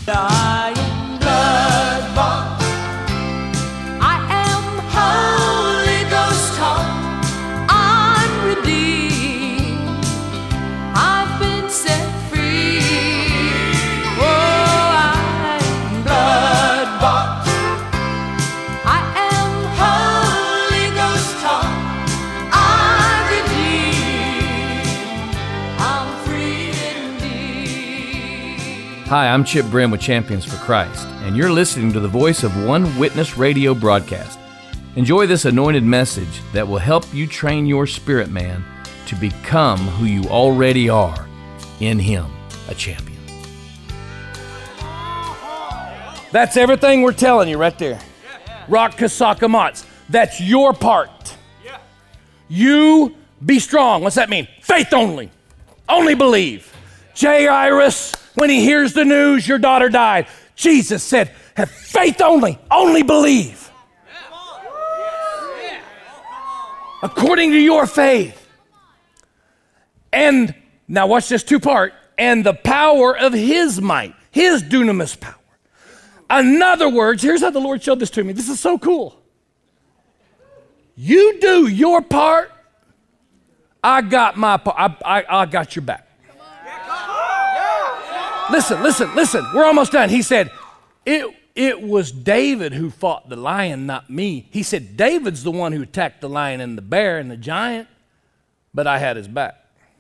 I am blood-bought. I am Holy Ghost taught. I'm redeemed. I've been set free. Oh, I am blood-bought. I am Holy Ghost taught. I'm redeemed. I'm free indeed. Hi, I'm Chip Brim with Champions for Christ, and you're listening to the Voice of One Witness radio broadcast. Enjoy this anointed message that will help you train your spirit man to become who you already are in Him, a champion. That's everything we're telling you right there. Rock Kasakamatz. That's your part. You be strong. What's that mean? Faith only. Only believe. Jairus, when he hears the news, your daughter died. Jesus said, have faith only believe. According to your faith. And now watch this two-part. And the power of His might, His dunamis power. In other words, here's how the Lord showed this to me. This is so cool. You do your part, I got my part. I got your back. Listen. We're almost done. He said, it was David who fought the lion, not me. He said, David's the one who attacked the lion and the bear and the giant, but I had his back.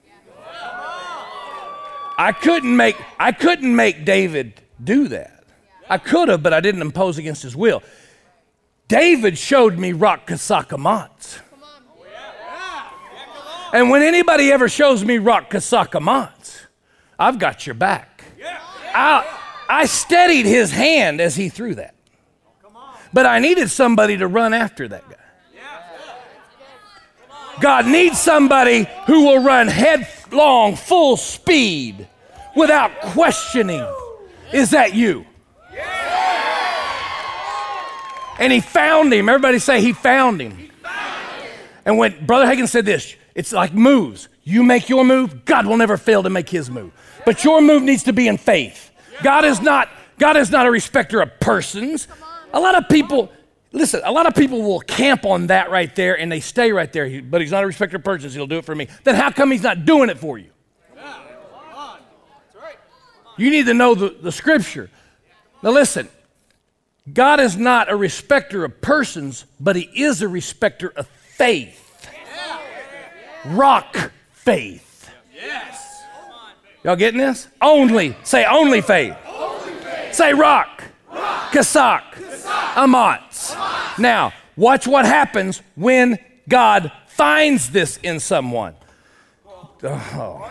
I couldn't make David do that. I could have, but I didn't impose against his will. David showed me Rock Kasakamatz. And when anybody ever shows me Rock Kasakamatz, I've got your back. I steadied his hand as he threw that. But I needed somebody to run after that guy. God needs somebody who will run headlong, full speed, without questioning. Is that you? And he found him. Everybody say he found him. And when Brother Hagin said this, it's like moves. You make your move, God will never fail to make His move. But your move needs to be in faith. God is not a respecter of persons. A lot of people will camp on that right there and they stay right there. But He's not a respecter of persons, He'll do it for me. Then how come He's not doing it for you? You need to know the scripture. Now listen, God is not a respecter of persons, but He is a respecter of faith. Rock faith. Y'all getting this? Say only faith. Say rock. Kasak. Amatz. Now, watch what happens when God finds this in someone. Oh.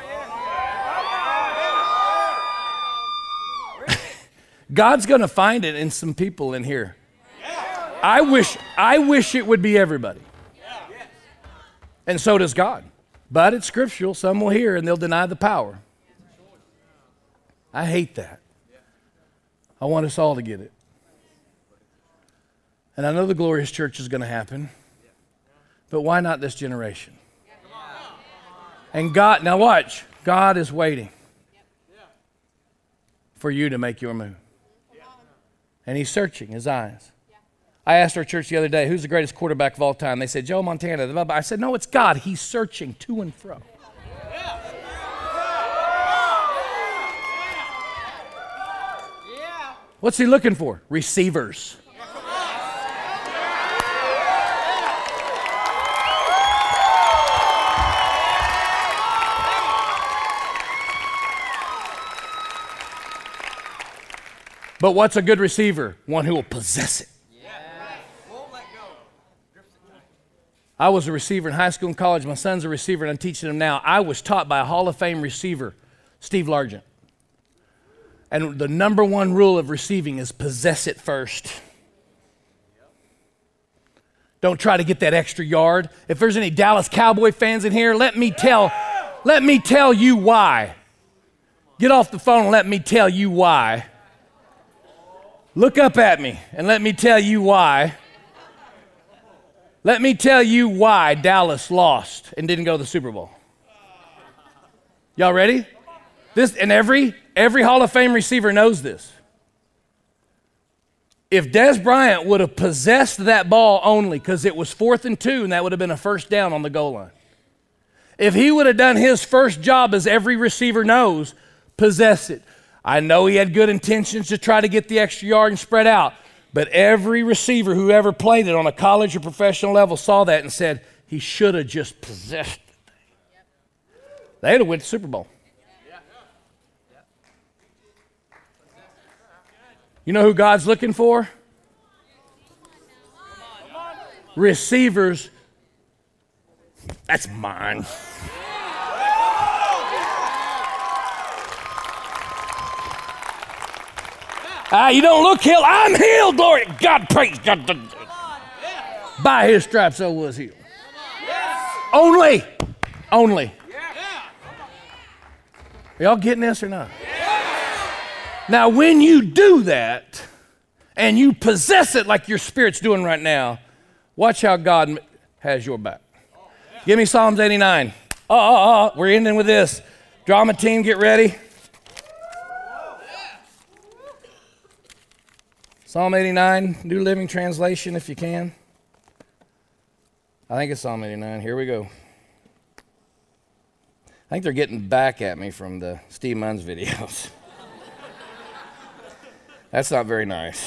God's going to find it in some people in here. I wish it would be everybody. And so does God. But it's scriptural. Some will hear and they'll deny the power. I hate that. I want us all to get it. And I know the glorious church is going to happen. But why not this generation? And God, now watch, God is waiting for you to make your move. And He's searching His eyes. I asked our church the other day, who's the greatest quarterback of all time? They said, Joe Montana. I said, no, it's God. He's searching to and fro. What's He looking for? Receivers. But what's a good receiver? One who will possess it. I was a receiver in high school and college. My son's a receiver, and I'm teaching him now. I was taught by a Hall of Fame receiver, Steve Largent. And the number one rule of receiving is possess it first. Don't try to get that extra yard. If there's any Dallas Cowboy fans in here, let me tell you why. Get off the phone and let me tell you why. Look up at me and let me tell you why. Let me tell you why Dallas lost and didn't go to the Super Bowl. Y'all ready? This, and every Hall of Fame receiver knows this. If Des Bryant would have possessed that ball only, because it was 4th and 2, and that would have been a first down on the goal line. If he would have done his first job, as every receiver knows, possess it. I know he had good intentions to try to get the extra yard and spread out, but every receiver who ever played it on a college or professional level saw that and said, he should have just possessed it. They'd have went to the Super Bowl. You know who God's looking for? Receivers. That's mine. You don't look healed. I'm healed, glory. God, praise God. By his stripes I was healed. Only. Are y'all getting this or not? Now, when you do that and you possess it like your spirit's doing right now, watch how God has your back. Give me Psalms 89. We're ending with this. Drama team, get ready. Psalm 89, New Living Translation, if you can. I think it's Psalm 89. Here we go. I think they're getting back at me from the Steve Munns videos. That's not very nice.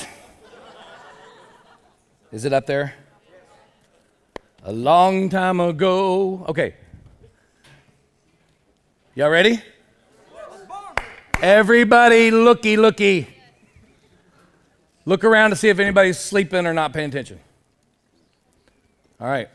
Is it up there? A long time ago. Okay. Y'all ready? Everybody looky. Look around to see if anybody's sleeping or not paying attention. All right.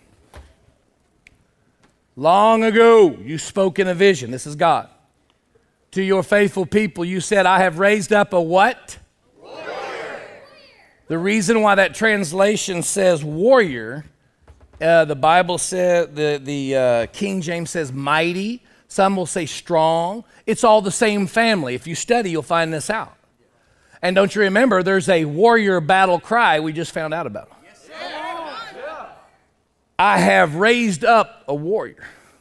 Long ago, you spoke in a vision. This is God. To your faithful people, you said, I have raised up a what? Warrior. The reason why that translation says warrior, the Bible says, the King James says mighty. Some will say strong. It's all the same family. If you study, you'll find this out. And don't you remember, there's a warrior battle cry we just found out about. Yes, I have raised up a warrior.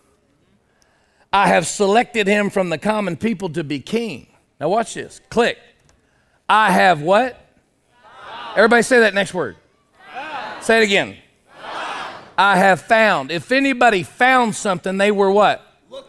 I have selected him from the common people to be king. Now watch this. Click. I have what? Found. Everybody say that next word. Found. Say it again. Found. I have found. If anybody found something, they were what?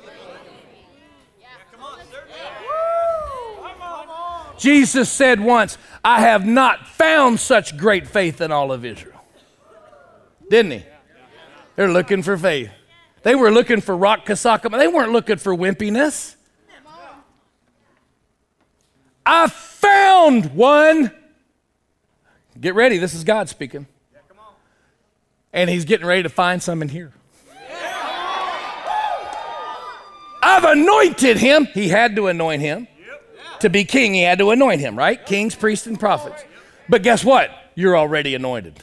Jesus said once, I have not found such great faith in all of Israel. Didn't he? They're looking for faith. They were looking for rock kasaka. They weren't looking for wimpiness. I found one. Get ready. This is God speaking. And he's getting ready to find some in here. I've anointed him. He had to anoint him. To be king, he had to anoint him, right? Kings, priests, and prophets. But guess what? You're already anointed.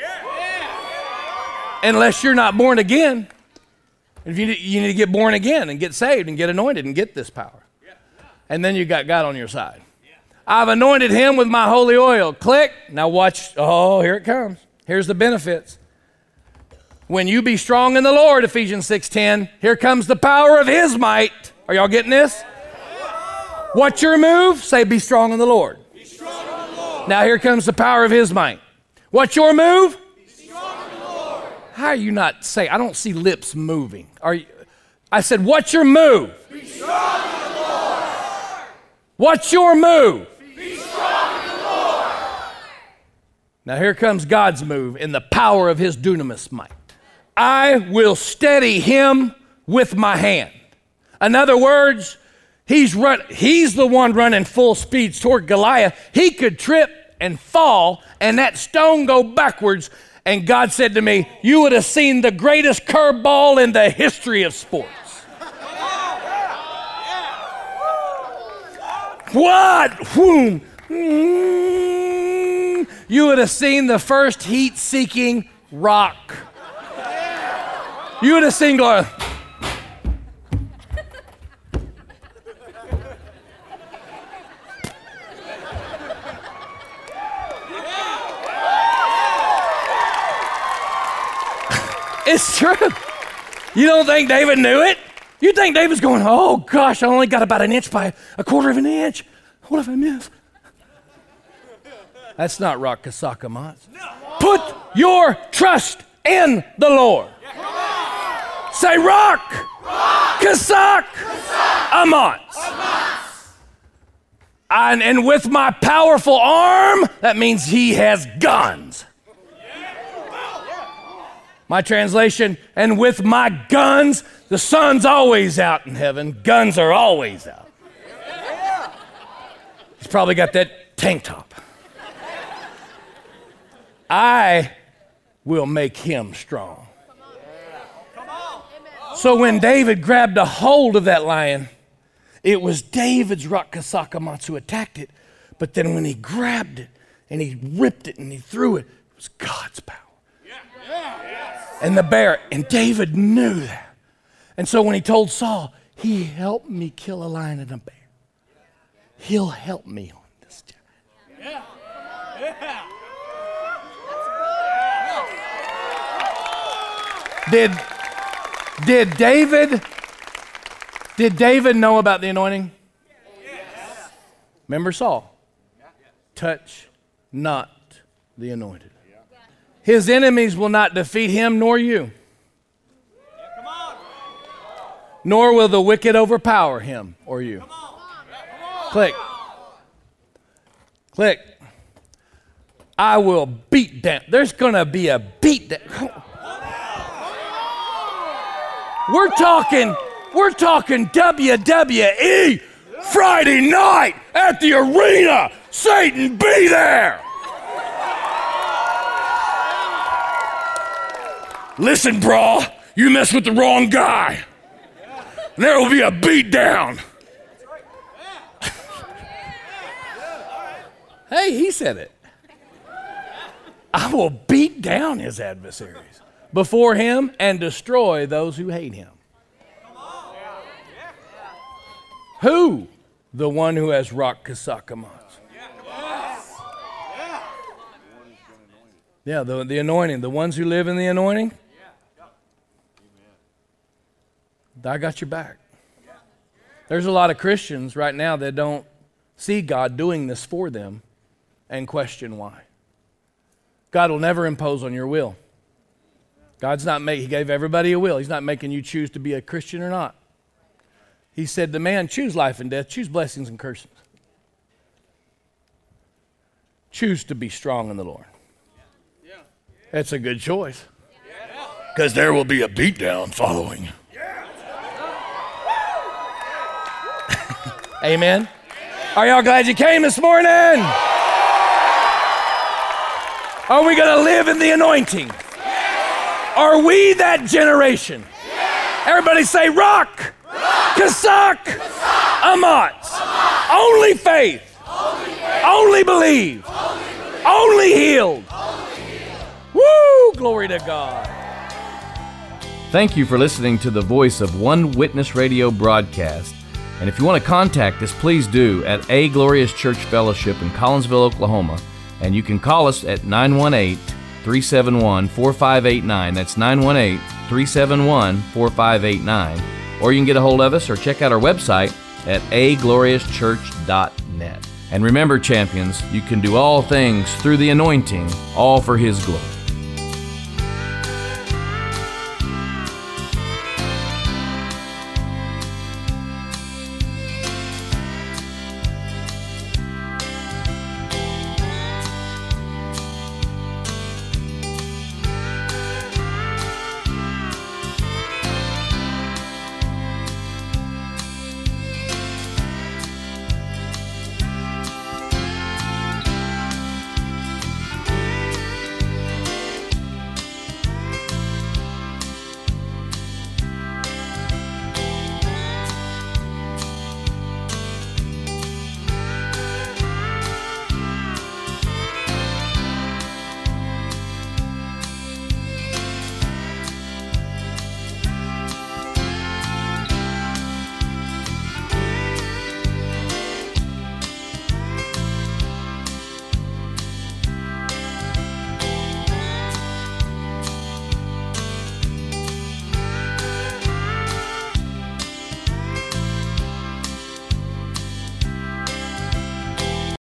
Unless you're not born again. If you need to get born again and get saved and get anointed and get this power. And then you got God on your side. I've anointed him with my holy oil. Click. Now watch. Oh, here it comes. Here's the benefits. When you be strong in the Lord, Ephesians 6:10, here comes the power of his might. Are y'all getting this? What's your move? Say, be strong in the Lord. Be strong in the Lord. Now here comes the power of his might. What's your move? Be strong in the Lord. How are you not saying? I don't see lips moving. Are you? I said, what's your move? Be strong in the Lord. What's your move? Be strong in the Lord. Now here comes God's move in the power of his dunamis might. I will steady him with my hand. In other words, he's the one running full speed toward Goliath. He could trip and fall and that stone go backwards. And God said to me, you would have seen the greatest curveball in the history of sports. What? Whoom. You would have seen the first heat-seeking rock. You would have seen going. It's true. You don't think David knew it? You think David's going, oh gosh, I only got about an inch by a quarter of an inch. What if I miss? That's not Rock Kasakamat. Put your trust in the Lord. Say Rock Kasakamat. And with my powerful arm, that means he has guns. My translation, and with my guns, the sun's always out in heaven. Guns are always out. He's probably got that tank top. I will make him strong. So when David grabbed a hold of that lion, it was David's Rock Kasakamat who attacked it. But then when he grabbed it and he ripped it and he threw it, it was God's power. And the bear, and David knew that. And so when he told Saul, he helped me kill a lion and a bear. He'll help me on this job. Did David know about the anointing? Yes. Remember Saul? Touch not the anointed. His enemies will not defeat him nor you. Nor will the wicked overpower him or you. Click. Click. I will beat down. There's going to be a beat down. We're talking WWE Friday night at the arena. Satan, be there. Listen, brah, you mess with the wrong guy. There will be a beat down. Hey, he said it. I will beat down his adversaries before him and destroy those who hate him. Who? The one who has Rock Kasakamat. Yeah, the anointing. The ones who live in the anointing. I got your back. There's a lot of Christians right now that don't see God doing this for them and question why. God will never impose on your will. He gave everybody a will. He's not making you choose to be a Christian or not. He said to man, choose life and death, choose blessings and curses. Choose to be strong in the Lord. That's a good choice. Because there will be a beatdown following. Amen. Are y'all glad you came this morning? Are we going to live in the anointing? Are we that generation? Everybody say Rock Kasakamat. Only faith. Only believe. Only healed. Woo! Glory to God. Thank you for listening to the Voice of One Witness Radio broadcast. And if you want to contact us, please do at A Glorious Church Fellowship in Collinsville, Oklahoma. And you can call us at 918-371-4589. That's 918-371-4589. Or you can get a hold of us or check out our website at agloriouschurch.net. And remember, champions, you can do all things through the anointing, all for His glory.